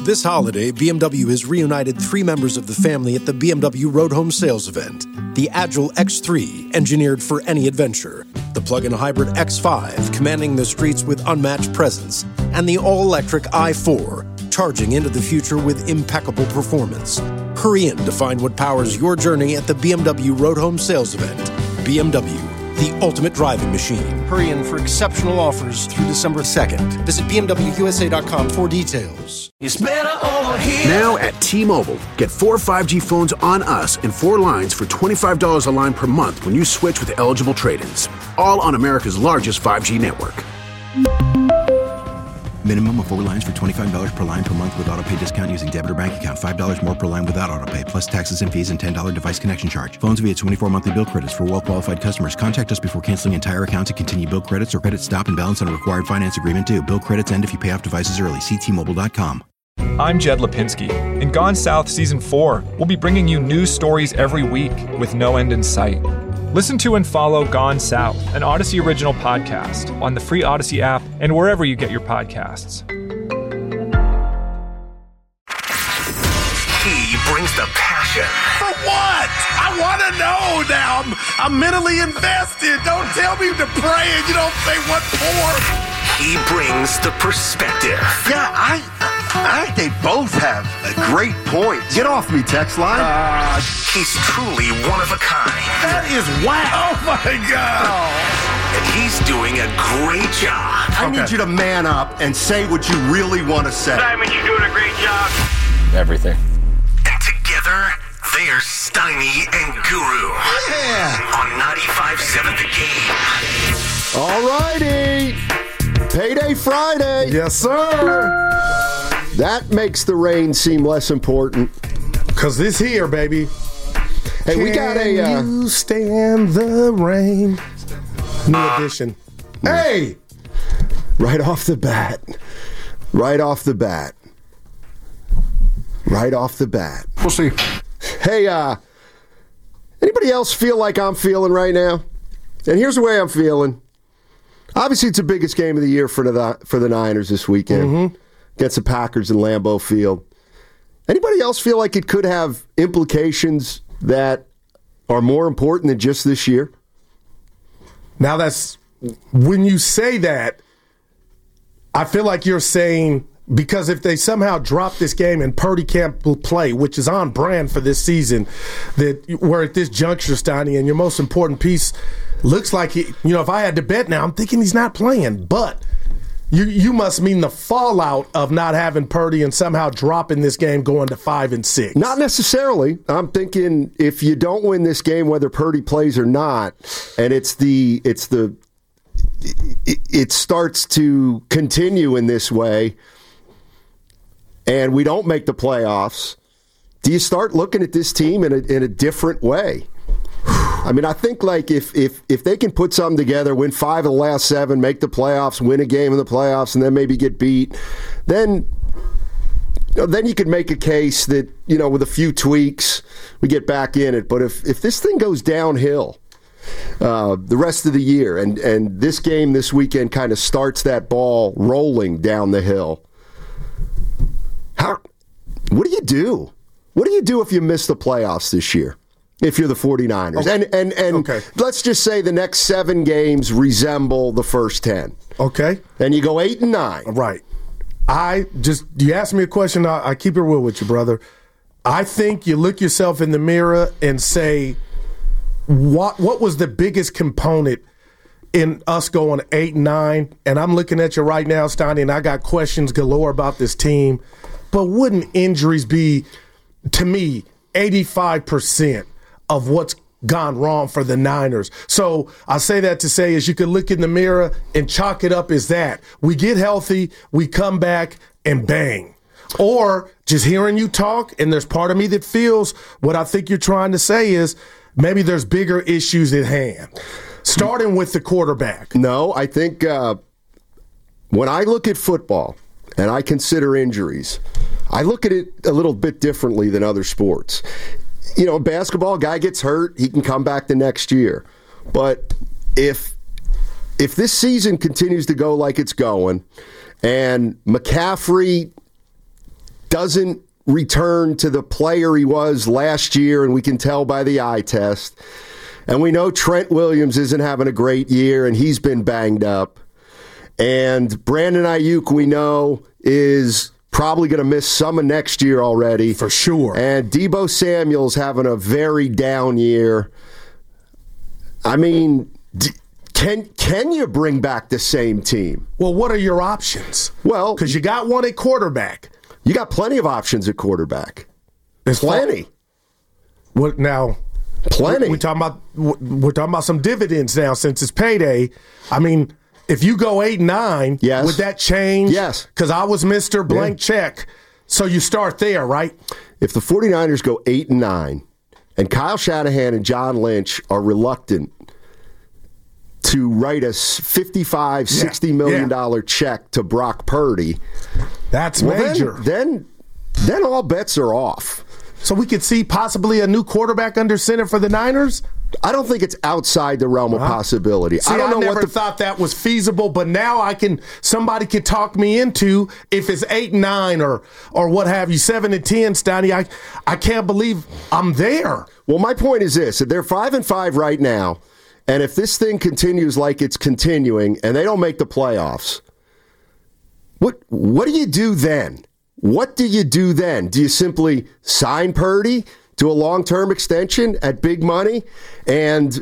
This holiday, BMW has reunited 3 members of the family at the BMW Road Home Sales event. The Agile X3, engineered for any adventure. The plug-in hybrid X5, commanding the streets with unmatched presence. And the all-electric i4, charging into the future with impeccable performance. Hurry in to find what powers your journey at the BMW Road Home Sales event. BMW, the ultimate driving machine. Hurry in for exceptional offers through December 2nd. Visit BMWUSA.com for details. It's better over here. Now at T-Mobile, get 4 5G phones on us and 4 lines for $25 a line per month when you switch with eligible trade-ins. All on America's largest 5G network. Minimum of 4 lines for $25 per line per month with autopay discount using debit or bank account. $5 more per line without autopay, plus taxes and fees and $10 device connection charge. Phones via 24 monthly bill credits for well-qualified customers. Contact us before canceling entire account to continue bill credits or credit stop and balance on required finance agreement due. Bill credits end if you pay off devices early. See T-Mobile.com. I'm Jed Lipinski. In Gone South Season 4, we'll be bringing you news stories every week with no end in sight. Listen to and follow Gone South, an Odyssey original podcast, on the free Odyssey app and wherever you get your podcasts. He brings the passion. For what? I want to know now. I'm mentally invested. Don't tell me to pray and you don't say what for. He brings the perspective. Yeah, I think they both have a great point. Get off me, text line. He's truly one of a kind. That is whack. Oh, my God. And he's doing a great job. I need you to man up and say what you really want to say. Simon, you're doing a great job. Everything. And together, they're Steiny and Guru. Yeah. On 95.7 The Game. All righty. Payday Friday. Yes, sir. That makes the rain seem less important. Because it's here, baby. Hey, we got a... Can you stand the rain? New edition. Hey! Right off the bat. Right off the bat. Right off the bat. We'll see. Hey, anybody else feel like I'm feeling right now? And here's the way I'm feeling. Obviously, it's the biggest game of the year for the Niners this weekend against the Packers in Lambeau Field. Anybody else feel like it could have implications that are more important than just this year? Now, that's when you say that, I feel like you're saying, because if they somehow drop this game and Purdy can't play, which is on brand for this season, that we're at this juncture, Steiny, and your most important piece looks like if I had to bet now, I'm thinking he's not playing. But you must mean the fallout of not having Purdy and somehow dropping this game going to 5-6. Not necessarily. I'm thinking if you don't win this game, whether Purdy plays or not, and it starts to continue in this way, and we don't make the playoffs, do you start looking at this team in a different way? I mean, I think like if they can put something together, win 5 of the last 7, make the playoffs, win a game in the playoffs, and then maybe get beat, then you could make a case that, with a few tweaks, we get back in it. But if this thing goes downhill the rest of the year, and this game this weekend kind of starts that ball rolling down the hill, what do you do? What do you do if you miss the playoffs this year? If you're the 49ers. Okay. And let's just say the next 7 games resemble the first 10. Okay. And you go 8-9. Right. You ask me a question, I keep it real with you, brother. I think you look yourself in the mirror and say, what was the biggest component in us going 8-9? And I'm looking at you right now, Steiny, and I got questions galore about this team. But wouldn't injuries be, to me, 85% of what's gone wrong for the Niners? So I say that to say is you could look in the mirror and chalk it up as that. We get healthy, we come back, and bang. Or just hearing you talk, and there's part of me that feels what I think you're trying to say is maybe there's bigger issues at hand, starting with the quarterback. No, I think when I look at football and I consider injuries, I look at it a little bit differently than other sports. Basketball, a guy gets hurt, he can come back the next year. But if this season continues to go like it's going, and McCaffrey doesn't return to the player he was last year, and we can tell by the eye test. And we know Trent Williams isn't having a great year, and he's been banged up. And Brandon Ayuk, we know, is probably going to miss some of next year already. For sure. And Deebo Samuel's having a very down year. I mean, can you bring back the same team? Well, what are your options? Well, because you got one at quarterback. You got plenty of options at quarterback. There's plenty. What now? Plenty. We're talking about some dividends now since it's payday. I mean, if you go 8-9, yes. Would that change? Yes. Because I was Mr. Blank Check. So you start there, right? If the 49ers go 8-9 and Kyle Shanahan and John Lynch are reluctant to write a $60 million check to Brock Purdy, that's major. Then all bets are off. So we could see possibly a new quarterback under center for the Niners? I don't think it's outside the realm of possibility. See, I never thought that was feasible, but now somebody could talk me into if it's 8-9 or what have you, 7-10, Steiny. I can't believe I'm there. Well, my point is this: they're 5-5 right now, and if this thing continues like it's continuing, and they don't make the playoffs, what do you do then? What do you do then? Do you simply sign Purdy to a long-term extension at big money? And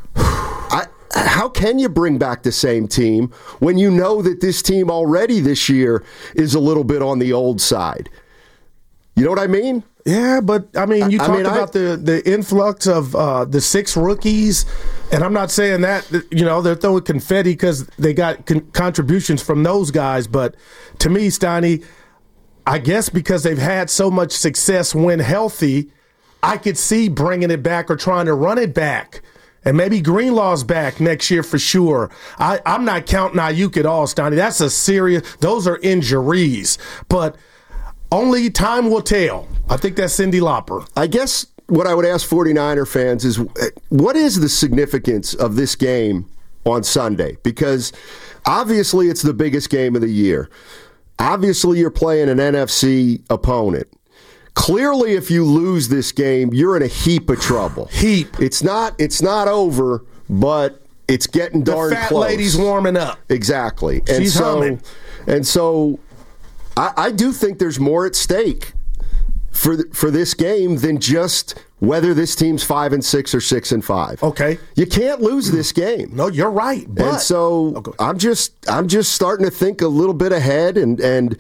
how can you bring back the same team when you know that this team already this year is a little bit on the old side? You know what I mean? Yeah, but I mean, you talked about the influx of the 6 rookies, and I'm not saying that, they're throwing confetti because they got contributions from those guys, but to me, Steiny, I guess because they've had so much success when healthy, I could see bringing it back or trying to run it back. And maybe Greenlaw's back next year for sure. I'm not counting Ayuk at all, Steiny. That's those are injuries. But only time will tell. I think that's Cyndi Lauper. I guess what I would ask 49er fans is, what is the significance of this game on Sunday? Because obviously it's the biggest game of the year. Obviously, you're playing an NFC opponent. Clearly, if you lose this game, you're in a heap of trouble. It's not over, but it's getting darn close. The fat lady's warming up. Exactly. She's humming. And so I do think there's more at stake for this game than just whether this team's 5-6 or 6-5. Okay, you can't lose this game. No, you're right. But, and so I'm just starting to think a little bit ahead, and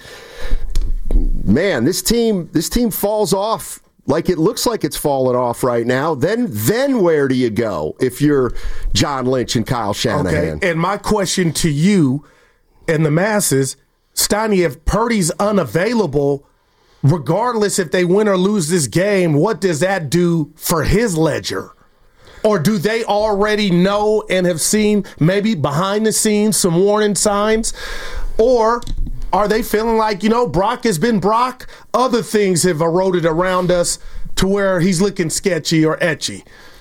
man, this team falls off like it looks like it's falling off right now. Then where do you go if you're John Lynch and Kyle Shanahan? Okay, and my question to you and the masses, Steiny, if Purdy's unavailable, regardless if they win or lose this game, what does that do for his ledger? Or do they already know and have seen maybe behind the scenes some warning signs? Or are they feeling like, Brock has been Brock? Other things have eroded around us to where he's looking sketchy or etchy.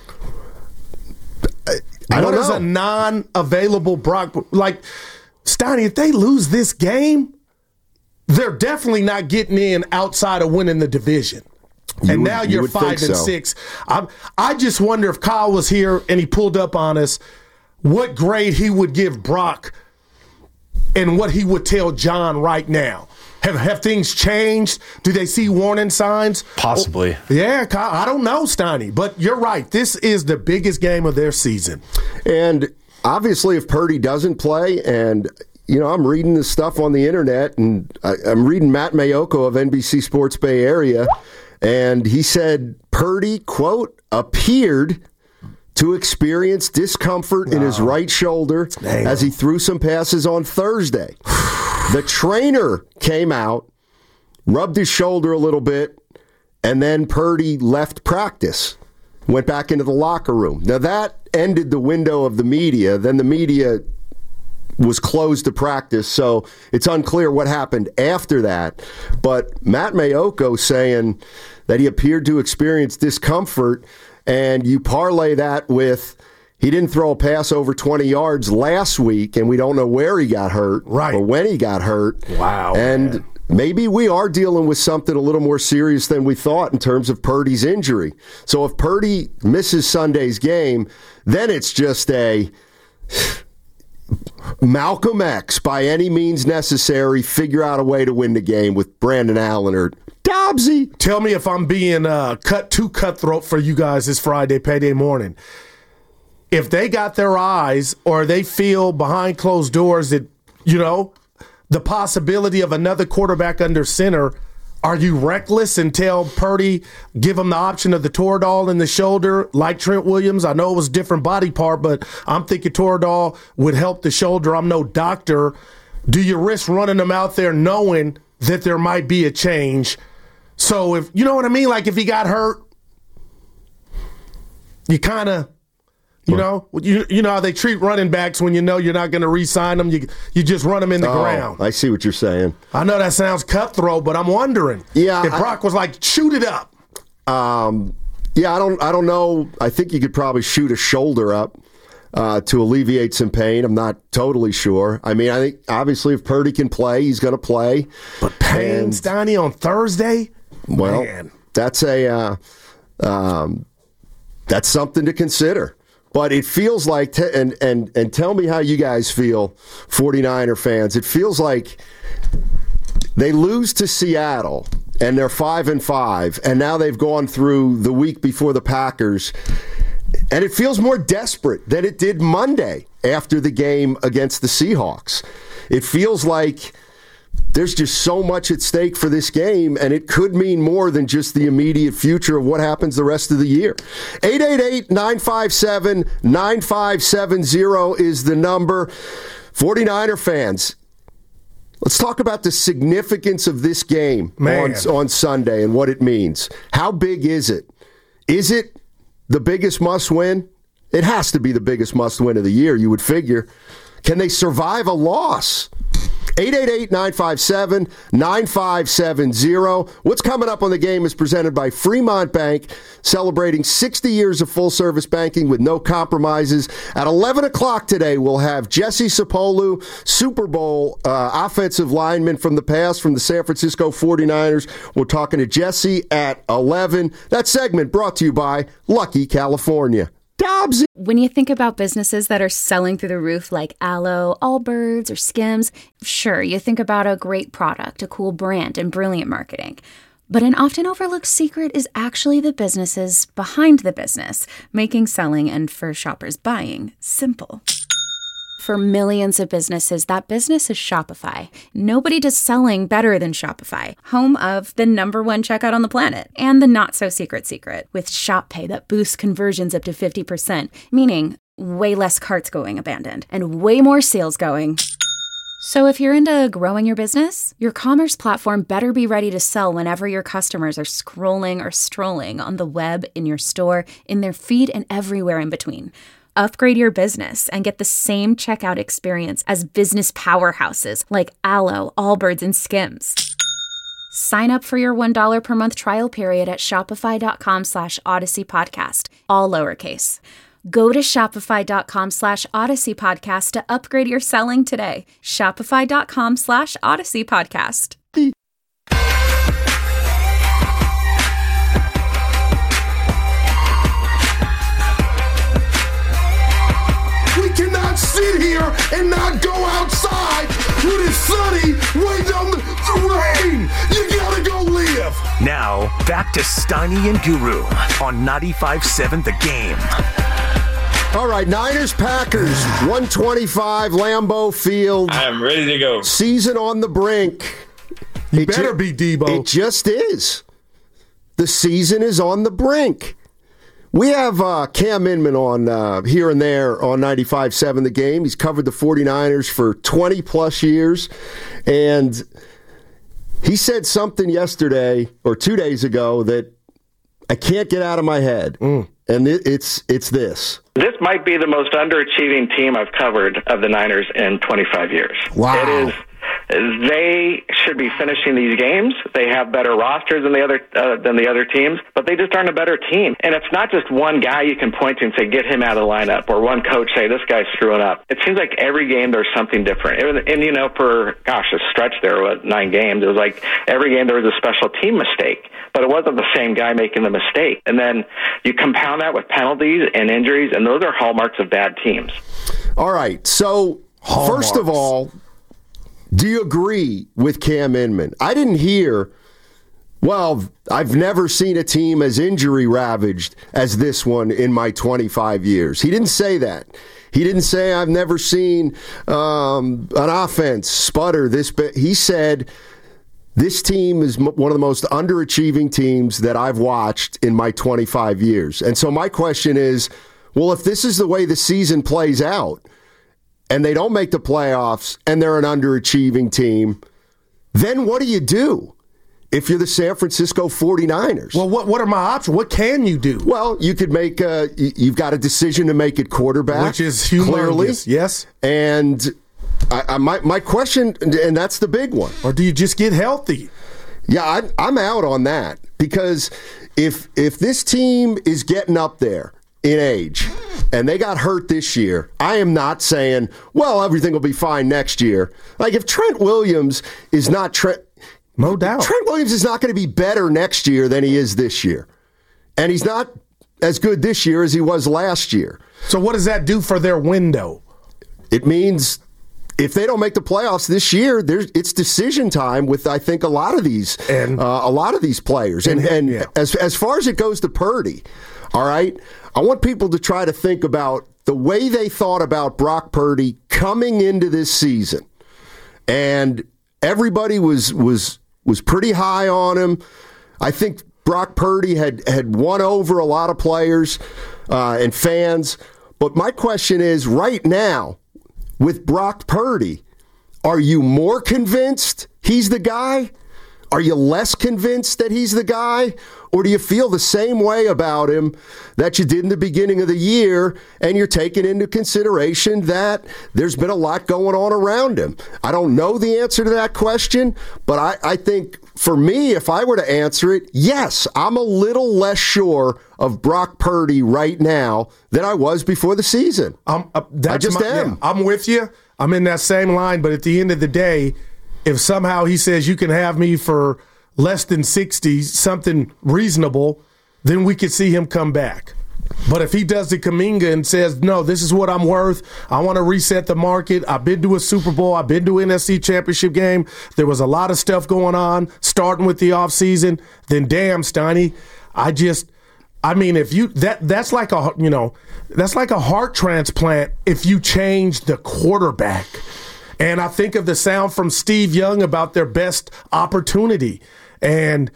I don't know. What is a non-available Brock? Like, Steiny, if they lose this game, they're definitely not getting in outside of winning the division. And now you're 5-6. I just wonder if Kyle was here and he pulled up on us, what grade he would give Brock and what he would tell John right now. Have things changed? Do they see warning signs? Possibly. Yeah, Kyle, I don't know, Steiny, but you're right. This is the biggest game of their season. And obviously if Purdy doesn't play, and I'm reading this stuff on the internet, and I'm reading Matt Mayoko of NBC Sports Bay Area, and he said Purdy, quote, appeared to experience discomfort in his right shoulder as he threw some passes on Thursday. The trainer came out, rubbed his shoulder a little bit, and then Purdy left practice, went back into the locker room. Now that ended the window of the media. Then the media was closed to practice, so it's unclear what happened after that. But Matt Mayoko saying that he appeared to experience discomfort, and you parlay that with he didn't throw a pass over 20 yards last week, and we don't know where he got hurt or when he got hurt. Wow. And maybe we are dealing with something a little more serious than we thought in terms of Purdy's injury. So if Purdy misses Sunday's game, then it's just a Malcolm X, by any means necessary, figure out a way to win the game with Brandon Allen or Dobbsy. Tell me if I'm being too cutthroat for you guys this Friday, payday morning. If they got their eyes or they feel behind closed doors that, the possibility of another quarterback under center, are you reckless and tell Purdy, give him the option of the Toradol in the shoulder like Trent Williams? I know it was a different body part, but I'm thinking Toradol would help the shoulder. I'm no doctor. Do you risk running them out there knowing that there might be a change? So if, you know what I mean? Like if he got hurt, you kind of, you know how they treat running backs when you know you're not going to re-sign them. You just run them in the ground. I see what you're saying. I know that sounds cutthroat, but I'm wondering if Brock was like, shoot it up. I don't know. I think you could probably shoot a shoulder up to alleviate some pain. I'm not totally sure. I mean, I think obviously if Purdy can play, he's going to play. But pain, Steiny, on Thursday? Well, man. That's that's something to consider. But it feels like, and tell me how you guys feel, 49er fans. It feels like they lose to Seattle, and they're 5-5, and now they've gone through the week before the Packers, and it feels more desperate than it did Monday after the game against the Seahawks. It feels like there's just so much at stake for this game, and it could mean more than just the immediate future of what happens the rest of the year. 888-957-9570 is the number. 49er fans, let's talk about the significance of this game on Sunday and what it means. How big is it? Is it the biggest must-win? It has to be the biggest must-win of the year, you would figure. Can they survive a loss? 888-957-9570. What's coming up on the game is presented by Fremont Bank, celebrating 60 years of full-service banking with no compromises. At 11 o'clock today, we'll have Jesse Sapolu, Super Bowl offensive lineman from the past from the San Francisco 49ers. We're talking to Jesse at 11. That segment brought to you by Lucky California. Dobbs. When you think about businesses that are selling through the roof like Aloe, Allbirds, or Skims, sure, you think about a great product, a cool brand, and brilliant marketing. But an often overlooked secret is actually the businesses behind the business, making selling and, for shoppers, buying simple. For millions of businesses, that business is Shopify. Nobody does selling better than Shopify, home of the #1 checkout on the planet, and the not-so-secret secret, with Shop Pay that boosts conversions up to 50%, meaning way less carts going abandoned, and way more sales going. So if you're into growing your business, your commerce platform better be ready to sell whenever your customers are scrolling or strolling on the web, in your store, in their feed, and everywhere in between. Upgrade your business and get the same checkout experience as business powerhouses like Aloe, Allbirds, and Skims. Sign up for your $1 per month trial period at shopify.com/Odyssey Podcast, all lowercase. Go to shopify.com/Odyssey Podcast to upgrade your selling today. Shopify.com/Odyssey Podcast. Sit here and not go outside when it's sunny, way down the rain. You gotta go live. Now, back to Steiny and Guru on 95.7 The Game. All right, Niners-Packers, 125 Lambeau Field. I am ready to go. Season on the brink. You better be, Debo. It just is. The season is on the brink. We have Cam Inman on here and there on 95.7 The Game. He's covered the 49ers for 20-plus years. And he said something yesterday or 2 days ago that I can't get out of my head. And it's this. This might be the most underachieving team I've covered of the Niners in 25 years. Wow. It is They should be finishing these games. They have better rosters than the other teams, but they just aren't a better team. And it's not just one guy you can point to and say, get him out of the lineup, or one coach say, this guy's screwing up. It seems like every game there's something different. And for, a stretch there, 9 games, it was like every game there was a special team mistake, but it wasn't the same guy making the mistake. And then you compound that with penalties and injuries, and those are hallmarks of bad teams. All right, so first of all, do you agree with Cam Inman? I didn't hear, I've never seen a team as injury-ravaged as this one in my 25 years. He didn't say that. He didn't say, I've never seen an offense sputter this bit. He said, this team is one of the most underachieving teams that I've watched in my 25 years. And so my question is, well, if this is the way the season plays out, and they don't make the playoffs, and they're an underachieving team, then what do you do if you're the San Francisco 49ers? Well, what are my options? What can you do? Well, you could make you've got a decision to make at quarterback. Which is humongous, clearly. Yes. And my question, and that's the big one. Or do you just get healthy? Yeah, I'm out on that, because if this team is getting up there in age, and they got hurt this year, I am not saying, well, everything will be fine next year. Like, if Trent Williams is not no doubt. Trent Williams is not going to be better next year than he is this year. And he's not as good this year as he was last year. So what does that do for their window? It means if they don't make the playoffs this year, it's decision time with, I think, a lot of these players. And yeah. as far as it goes to Purdy, all right, I want people to try to think about the way they thought about Brock Purdy coming into this season. And everybody was pretty high on him. I think Brock Purdy had won over a lot of players and fans. But my question is, right now, with Brock Purdy, are you more convinced he's the guy? Are you less convinced that he's the guy? Or do you feel the same way about him that you did in the beginning of the year, and you're taking into consideration that there's been a lot going on around him? I don't know the answer to that question, but I think for me, if I were to answer it, yes, I'm a little less sure of Brock Purdy right now than I was before the season. I just am. Yeah, I'm with you. I'm in that same line, but at the end of the day, if somehow he says you can have me for less than 60, something reasonable, then we could see him come back. But if he does the Kuminga and says, no, this is what I'm worth, I want to reset the market, I've been to a Super Bowl, I've been to an NFC Championship game, there was a lot of stuff going on, starting with the offseason, then damn, Steiny, if you that's like a heart transplant if you change the quarterback. And I think of the sound from Steve Young about their best opportunity. And,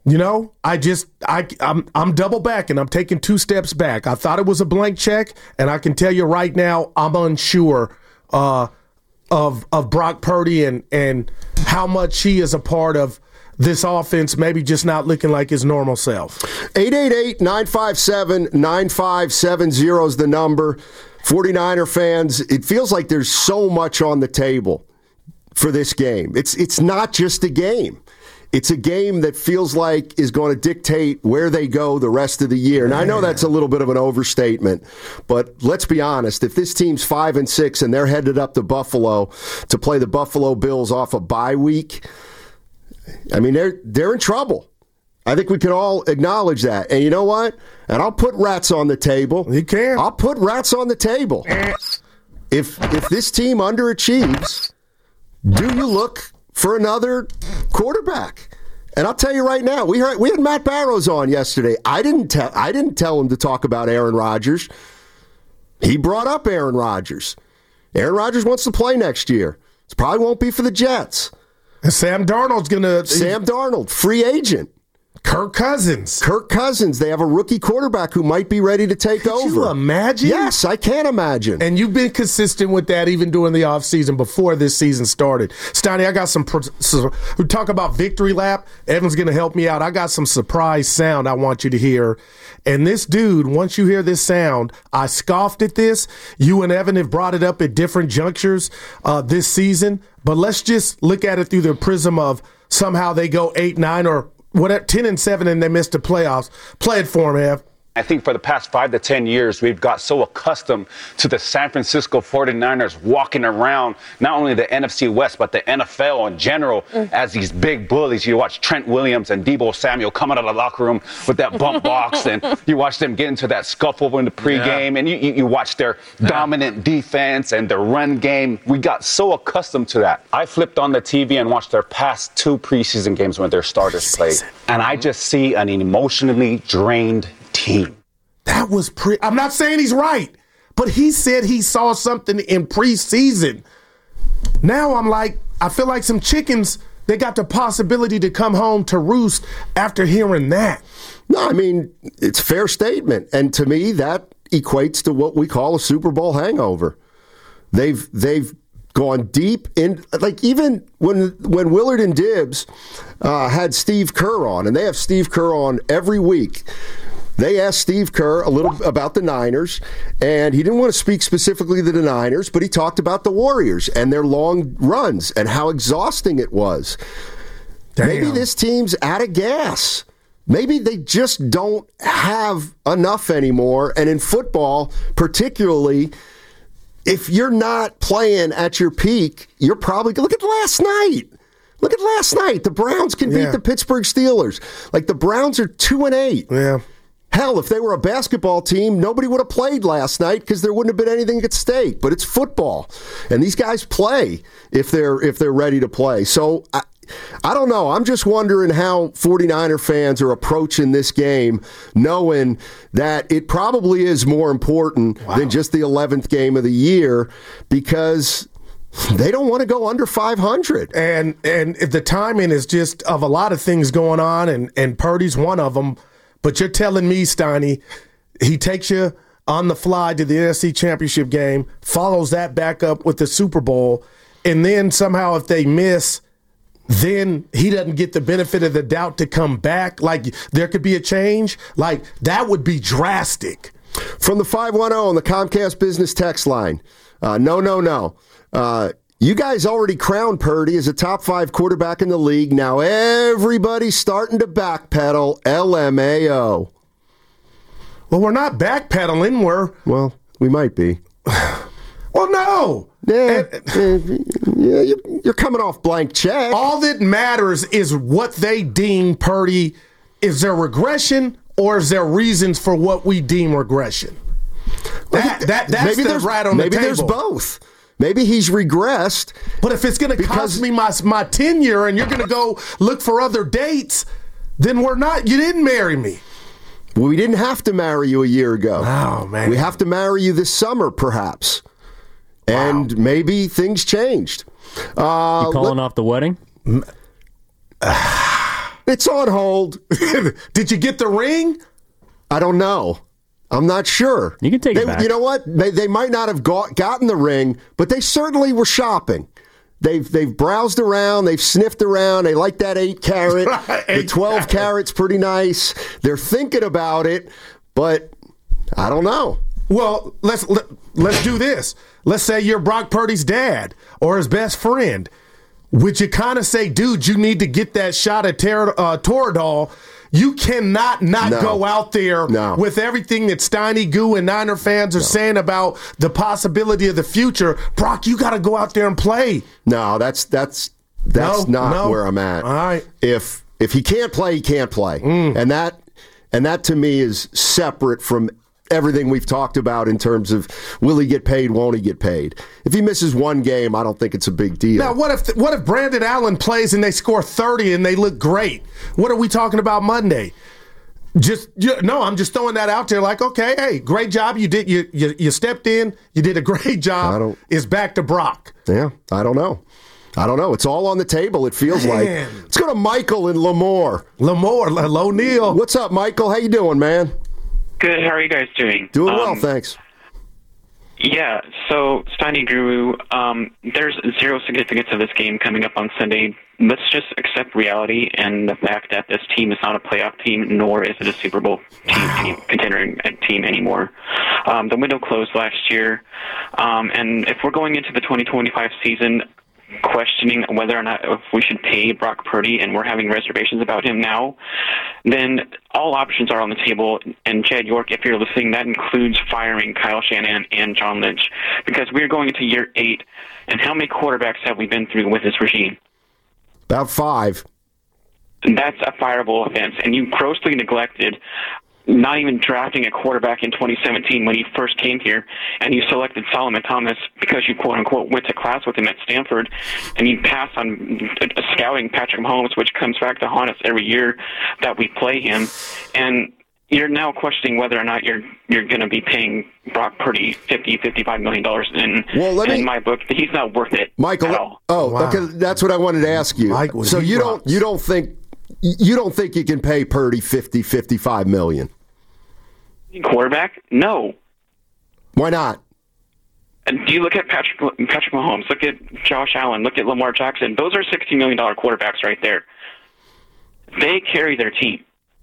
I'm double back and I'm taking 2 steps back. I thought it was a blank check, and I can tell you right now I'm unsure of Brock Purdy and how much he is a part of this offense, maybe just not looking like his normal self. 888-957-9570 is the number. 49er fans, it feels like there's so much on the table for this game. It's not just a game. It's a game that feels like is going to dictate where they go the rest of the year. And I know that's a little bit of an overstatement, but let's be honest. If this team's 5-6 and they're headed up to Buffalo to play the Buffalo Bills off a bye week, I mean, they're in trouble. I think we can all acknowledge that. And you know what? And I'll put rats on the table. You can. I'll put rats on the table. If this team underachieves, do you look for another quarterback? And I'll tell you right now, we had Matt Barrows on yesterday. I didn't tell him to talk about Aaron Rodgers. He brought up Aaron Rodgers. Aaron Rodgers wants to play next year. It probably won't be for the Jets. And Sam Darnold's going to... Sam Darnold, free agent. Kirk Cousins. They have a rookie quarterback who might be ready to take over. Can you imagine? Yes, I can imagine. And you've been consistent with that even during the offseason before this season started. Steiny, I got we talk about victory lap. Evan's going to help me out. I got some surprise sound I want you to hear. And this dude, once you hear this sound, I scoffed at this. You and Evan have brought it up at different junctures this season. But let's just look at it through the prism of somehow they go 8-9 or whatever, 10-7, and they missed the playoffs. Play it for him, Ev. I think for the past 5 to 10 years, we've got so accustomed to the San Francisco 49ers walking around not only the NFC West, but the NFL in general as these big bullies. You watch Trent Williams and Deebo Samuel come out of the locker room with that bump box, and you watch them get into that scuffle in the pregame, and you watch their dominant defense and their run game. We got so accustomed to that. I flipped on the TV and watched their past 2 preseason games when their starters played, and I just see an emotionally drained team. That was I'm not saying he's right, but he said he saw something in preseason. Now I'm like, I feel like some chickens, they got the possibility to come home to roost after hearing that. No, I mean, it's a fair statement. And to me, that equates to what we call a Super Bowl hangover. They've gone deep in, like even when Willard and Dibbs had Steve Kerr on, and they have Steve Kerr on every week. They asked Steve Kerr a little about the Niners, and he didn't want to speak specifically to the Niners, but he talked about the Warriors and their long runs and how exhausting it was. Damn. Maybe this team's out of gas. Maybe they just don't have enough anymore. And in football, particularly, if you're not playing at your peak, you're probably – look at last night. Look at last night. The Browns can beat the Pittsburgh Steelers. Like, the Browns are 2-8. Yeah. Hell, if they were a basketball team, nobody would have played last night because there wouldn't have been anything at stake. But it's football, and these guys play if they're ready to play. So I don't know. I'm just wondering how 49er fans are approaching this game, knowing that it probably is more important than just the 11th game of the year, because they don't want to go under 500. And the timing is just of a lot of things going on, and Purdy's one of them. But you're telling me, Steiny, he takes you on the fly to the NFC Championship game, follows that back up with the Super Bowl, and then somehow if they miss, then he doesn't get the benefit of the doubt to come back? Like, there could be a change? Like, that would be drastic. From the 510 on the Comcast Business text line, no. You guys already crowned Purdy as a top 5 quarterback in the league. Now everybody's starting to backpedal. LMAO. Well, we're not backpedaling. Well, we might be. Well, no. You're coming off blank check. All that matters is what they deem Purdy. Is there regression, or is there reasons for what we deem regression? That's right on the table. Maybe there's both. Maybe he's regressed. But if it's going to cost me my tenure and you're going to go look for other dates, then you didn't marry me. Well, we didn't have to marry you a year ago. Oh, man. We have to marry you this summer, perhaps. And maybe things changed. You calling off the wedding? It's on hold. Did you get the ring? I don't know. I'm not sure. You can take it back. You know what? They might not have gotten the ring, but they certainly were shopping. They've browsed around. They've sniffed around. They like that 8-carat. The 12 carat's pretty nice. They're thinking about it, but I don't know. Well, let's do this. Let's say you're Brock Purdy's dad or his best friend. Would you kind of say, dude, you need to get that shot at Toradol? You cannot go out there with everything that Steiny, Goo, and Niner fans are saying about the possibility of the future. Brock, you got to go out there and play. No, that's not where I'm at. All right. If he can't play, he can't play. And that to me is separate from everything we've talked about in terms of will he get paid, won't he get paid. If he misses one game, I don't think it's a big deal. Now, what if Brandon Allen plays and they score 30 and they look great? What are we talking about Monday? I'm just throwing that out there like, okay, hey, great job. You did you stepped in, you did a great job. It's back to Brock. Yeah, I don't know. I don't know. It's all on the table, it feels like. Let's go to Michael in Lemoore. Hello, Neil. What's up, Michael? How you doing, man? Good. How are you guys doing? Doing well, thanks. Yeah, so Steiny Guru, there's zero significance of this game coming up on Sunday. Let's just accept reality and the fact that this team is not a playoff team, nor is it a Super Bowl contender team anymore. The window closed last year, and if we're going into the 2025 season questioning whether or not if we should pay Brock Purdy, and we're having reservations about him now, then all options are on the table. And Jed York, if you're listening, that includes firing Kyle Shanahan and John Lynch, because we're going into year 8, and how many quarterbacks have we been through with this regime? About 5. That's a fireable offense, and you grossly neglected not even drafting a quarterback in 2017 when he first came here, and you selected Solomon Thomas because you quote-unquote went to class with him at Stanford, and you passed on scouting Patrick Mahomes, which comes back to haunt us every year that we play him. And you're now questioning whether or not you're going to be paying Brock Purdy $50-55 million. In my book, he's not worth it, Michael. At all. Okay, that's what I wanted to ask you. So you don't think you can pay Purdy $50-55 million? Quarterback? No. Why not? And do you look at Patrick Mahomes? Look at Josh Allen. Look at Lamar Jackson. Those are $60 million quarterbacks right there. They carry their team.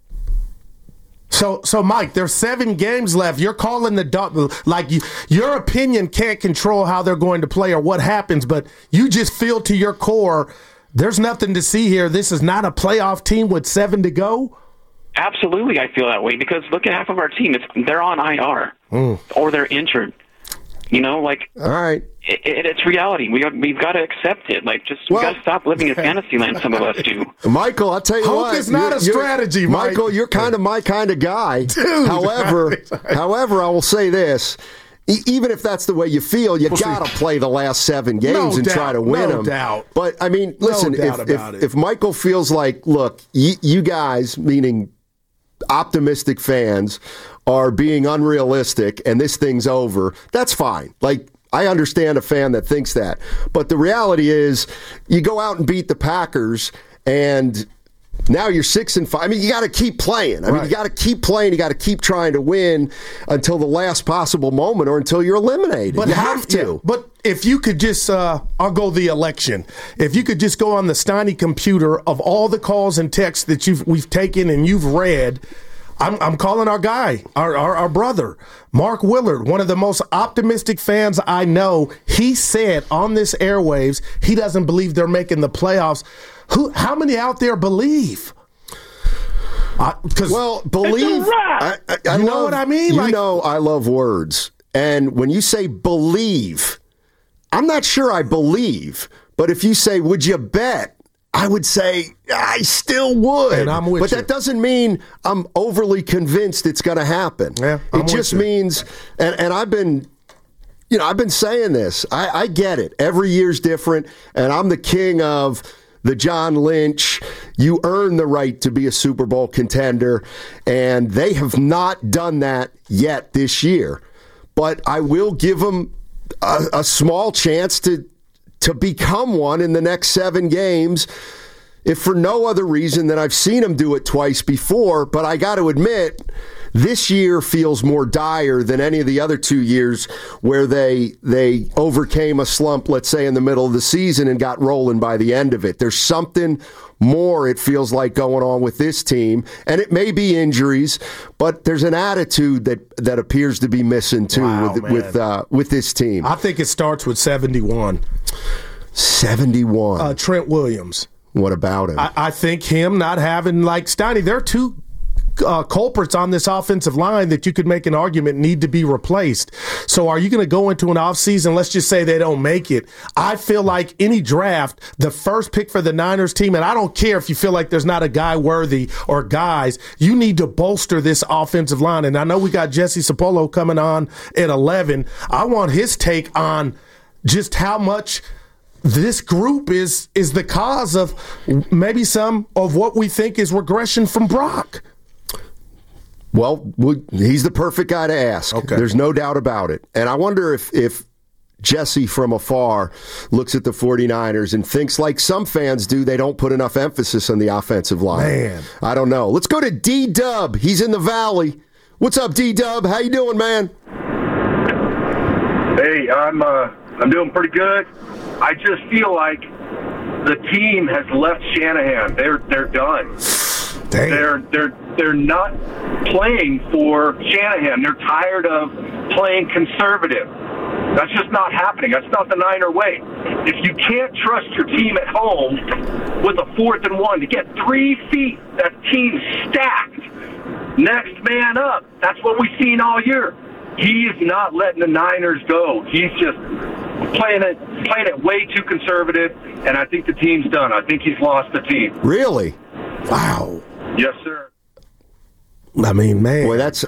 So Mike, there's 7 games left. You're calling your opinion can't control how they're going to play or what happens, but you just feel to your core there's nothing to see here. This is not a playoff team with 7 to go. Absolutely, I feel that way because look at half of our team. They're on IR or they're injured. All right. It's reality. We've got to accept it. We got to stop living in fantasy land. Some of us do. Michael, I'll tell you Hope what. It's not a strategy, Mike. Michael, you're kind of my kind of guy. Dude. However, I will say this. Even if that's the way you feel, you got to play the last 7 games and try to win them. No doubt. But, I mean, listen, if Michael feels like, look, you guys, meaning optimistic fans, are being unrealistic and this thing's over, that's fine. I understand a fan that thinks that. But the reality is you go out and beat the Packers and now you're 6-5. I mean, you got to keep playing. You got to keep playing. You got to keep trying to win until the last possible moment or until you're eliminated. But you have to. Yeah, but if you could just, I'll go the election. If you could just go on the Steiny computer of all the calls and texts that we've taken and you've read, I'm calling our guy, our brother, Mark Willard, one of the most optimistic fans I know. He said on this airwaves he doesn't believe they're making the playoffs. How many out there believe? Believe. I know what I mean? I love words. And when you say believe, I'm not sure I believe. But if you say, would you bet? I would say I still would. And I'm with but you. That doesn't mean I'm overly convinced it's going to happen. Yeah, it just means, and I've been saying this. I get it. Every year's different, and I'm the king of the John Lynch, you earn the right to be a Super Bowl contender, and they have not done that yet this year. But I will give them a small chance to become one in the next 7 games, if for no other reason than I've seen them do it twice before. But I got to admit, this year feels more dire than any of the other 2 years where they overcame a slump, let's say, in the middle of the season and got rolling by the end of it. There's something more, it feels like, going on with this team. And it may be injuries, but there's an attitude that appears to be missing, too, with this team. I think it starts with 71. 71. Trent Williams. What about him? I think him not having, Steiny, there are 2 culprits on this offensive line that you could make an argument need to be replaced. So are you going to go into an offseason, let's just say they don't make it? I feel like any draft, the first pick for the Niners team, and I don't care if you feel like there's not a guy worthy or guys, you need to bolster this offensive line. And I know we got Jesse Sapolo coming on at 11. I want his take on just how much this group is the cause of maybe some of what we think is regression from Brock. Well, he's the perfect guy to ask. Okay. There's no doubt about it. And I wonder if Jesse from afar looks at the 49ers and thinks, like some fans do, they don't put enough emphasis on the offensive line. Man. I don't know. Let's go to D-Dub. He's in the Valley. What's up, D-Dub? How you doing, man? Hey, I'm doing pretty good. I just feel like the team has left Shanahan. They're done. Damn. They're not playing for Shanahan. They're tired of playing conservative. That's just not happening. That's not the Niner way. If you can't trust your team at home with a 4th and 1 to get 3 feet, that team's stacked. Next man up. That's what we've seen all year. He is not letting the Niners go. He's just playing it way too conservative, and I think the team's done. I think he's lost the team. Really? Wow. Yes, sir. I mean, man. Boy, that's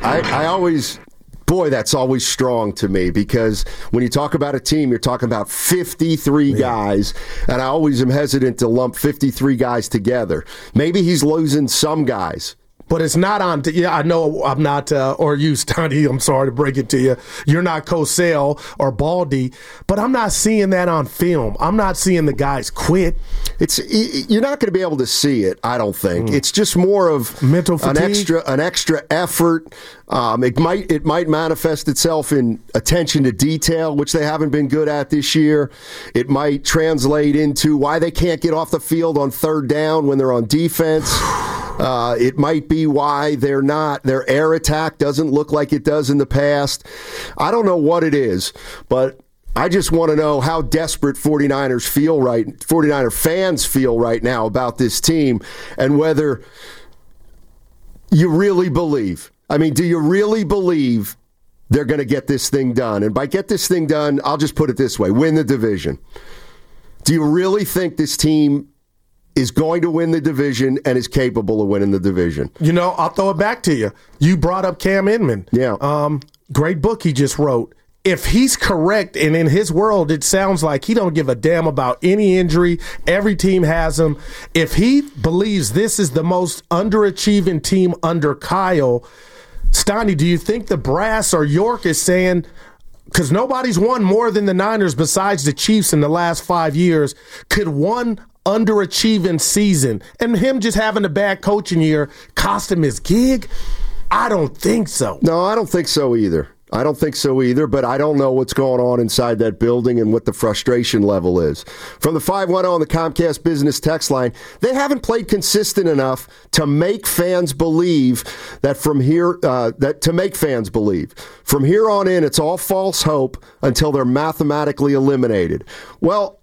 always strong to me, because when you talk about a team, you're talking about 53 guys, and I always am hesitant to lump 53 guys together. Maybe he's losing some guys. But it's not on. I know I'm not, or you, Stoney. I'm sorry to break it to you. You're not Cosell or Baldy, but I'm not seeing that on film. I'm not seeing the guys quit. You're not going to be able to see it, I don't think. It's just more of mental fatigue, an extra effort. It might manifest itself in attention to detail, which they haven't been good at this year. It might translate into why they can't get off the field on 3rd down when they're on defense. It might be why their air attack doesn't look like it does in the past. I don't know what it is, but I just want to know how desperate 49er fans feel right now about this team, and whether you really believe. I mean, do you really believe they're going to get this thing done? And by get this thing done, I'll just put it this way: win the division. Do you really think this team is going to win the division and is capable of winning the division? You know, I'll throw it back to you. You brought up Cam Inman. Yeah. Great book he just wrote. If he's correct, and in his world, it sounds like he don't give a damn about any injury. Every team has him. If he believes this is the most underachieving team under Kyle, Stoney, do you think the brass or York is saying, because nobody's won more than the Niners besides the Chiefs in the last 5 years, could one underachieving season and him just having a bad coaching year cost him his gig? I don't think so. No, I don't think so either. But I don't know what's going on inside that building and what the frustration level is. From the 510 on the Comcast Business text line, they haven't played consistent enough to make fans believe that from here on in, it's all false hope until they're mathematically eliminated. Well,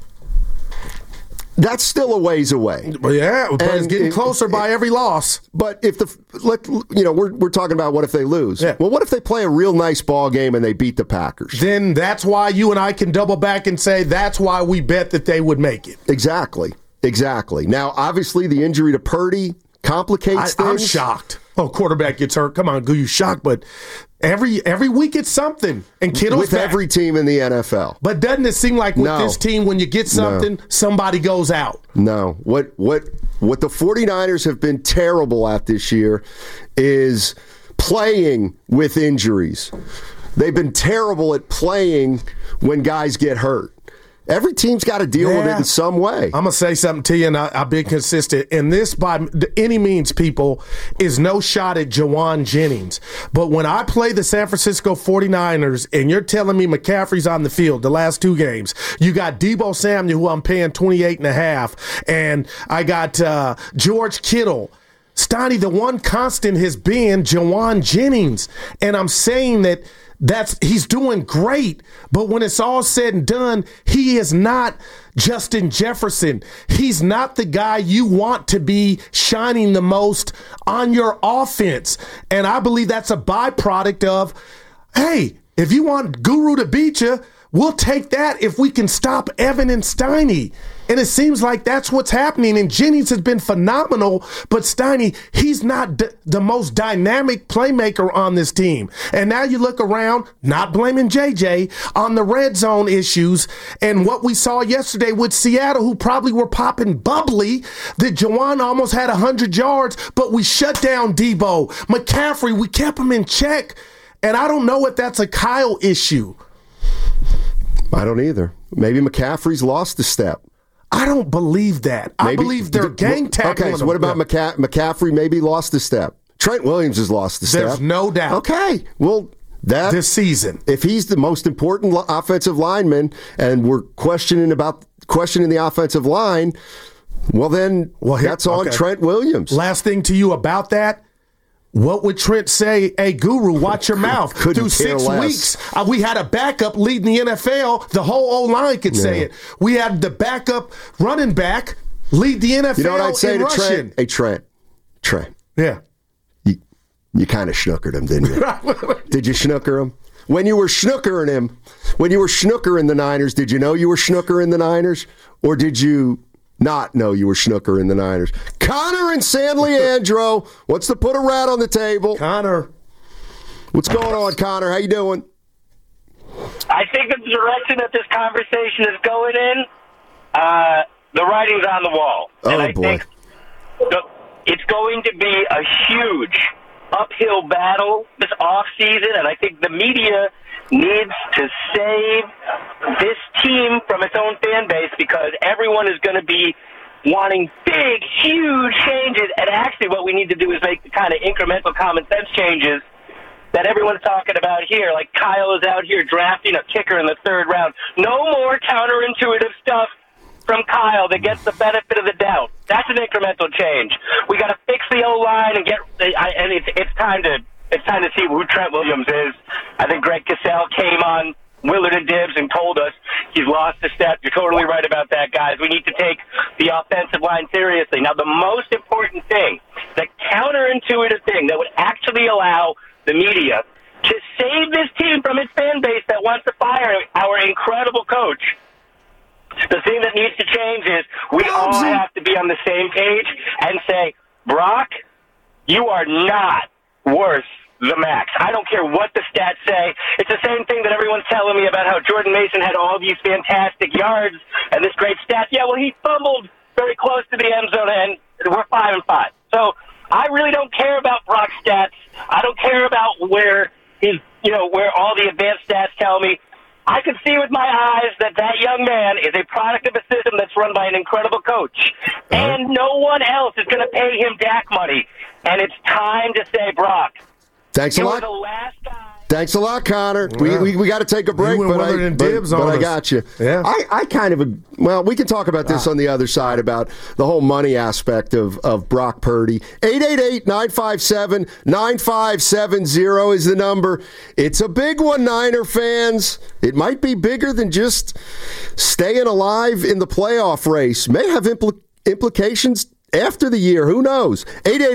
that's still a ways away. Yeah, but it's getting closer by every loss. But if we're talking about what if they lose? Yeah. Well, what if they play a real nice ball game and they beat the Packers? Then that's why you and I can double back and say that's why we bet that they would make it. Exactly. Now, obviously, the injury to Purdy complicates things. I'm shocked. Oh, quarterback gets hurt. Come on, you shocked, but every week it's something. And Kittle's with back. Every team in the NFL. But doesn't it seem like with this team, when you get something, somebody goes out? No. What the 49ers have been terrible at this year is playing with injuries. They've been terrible at playing when guys get hurt. Every team's got to deal with it in some way. I'm going to say something to you, and I've been consistent. And this, by any means, people, is no shot at Jawan Jennings. But when I play the San Francisco 49ers, and you're telling me McCaffrey's on the field the last 2 games, you got Deebo Samuel, who I'm paying $28.5, and I got George Kittle. Stoney, the one constant has been Jawan Jennings. And I'm saying that he's doing great, but when it's all said and done, he is not Justin Jefferson. He's not the guy you want to be shining the most on your offense. And I believe that's a byproduct of, hey, if you want Guru to beat you, we'll take that if we can stop Evan and Stoney. And it seems like that's what's happening. And Jennings has been phenomenal, but Stoney, he's not the most dynamic playmaker on this team. And now you look around, not blaming JJ, on the red zone issues and what we saw yesterday with Seattle, who probably were popping bubbly, that Jawan almost had 100 yards, but we shut down Deebo. McCaffrey, we kept him in check. And I don't know if that's a Kyle issue. I don't either. Maybe McCaffrey's lost a step. I don't believe that. I believe they're gang tackling. Okay, so what about McCaffrey maybe lost a step? Trent Williams has lost a step. There's no doubt. Okay, well, this season, if he's the most important offensive lineman and we're questioning the offensive line, well, that's on Trent Williams. Last thing to you about that. What would Trent say? Hey, Guru, watch your mouth. Through 6 weeks, we had a backup leading the NFL. The whole O-line could say it. We had the backup running back lead the NFL. You know what I'd say to rushing. Trent? Hey, Trent. Yeah. You kind of schnookered him, didn't you? Did you schnooker him? When you were schnookering him, when you were schnookering the Niners, did you know you were schnookering the Niners? Or did you not know you were schnookering the Niners? Connor and San Leandro wants to put a rat on the table. Connor. What's going on, Connor? How you doing? I think the direction that this conversation is going in, the writing's on the wall. And I think it's going to be a huge uphill battle this offseason, and I think the media needs to save this team from its own fan base because everyone is going to be wanting big, huge changes, and actually what we need to do is make the kind of incremental common sense changes that everyone's talking about here. Like Kyle is out here drafting a kicker in the 3rd round. No more counterintuitive stuff from Kyle that gets the benefit of the doubt. That's an incremental change. We got to fix the O-line and it's time to see who Trent Williams is. I think Greg Cassell came on Willard and Dibbs and told us he's lost a step. You're totally right about that, guys. We need to take the offensive line seriously. Now, the most important thing, the counterintuitive thing that would actually allow the media to save this team from its fan base that wants to fire our incredible coach, the thing that needs to change is we all have to be on the same page and say, Brock, you are not worth the max. I don't care what the stats say. It's the same thing that everyone's telling me about how Jordan Mason had all these fantastic yards and this great stats. Yeah, well, he fumbled very close to the end zone, and we're 5-5. So I really don't care about Brock's stats. I don't care about where all the advanced stats tell me. I can see with my eyes that young man is a product of a system that's run by an incredible coach. And no one else is going to pay him DAC money. And it's time to say, Brock, thanks a lot. You were the last guy. Thanks a lot, Connor. Yeah. We got to take a break, but I got you. Yeah. I kind of we can talk about this on the other side about the whole money aspect of Brock Purdy. 888-957-9570 is the number. It's a big one, Niner fans. It might be bigger than just staying alive in the playoff race. May have implications after the year, who knows?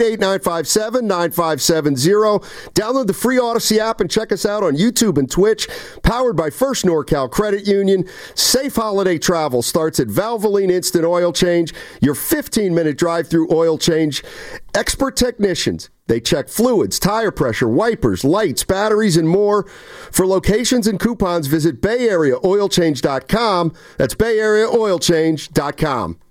888-957-9570. Download the free Odyssey app and check us out on YouTube and Twitch. Powered by First NorCal Credit Union. Safe holiday travel starts at Valvoline Instant Oil Change. Your 15-minute drive-through oil change. Expert technicians. They check fluids, tire pressure, wipers, lights, batteries, and more. For locations and coupons, visit BayAreaOilChange.com. That's BayAreaOilChange.com.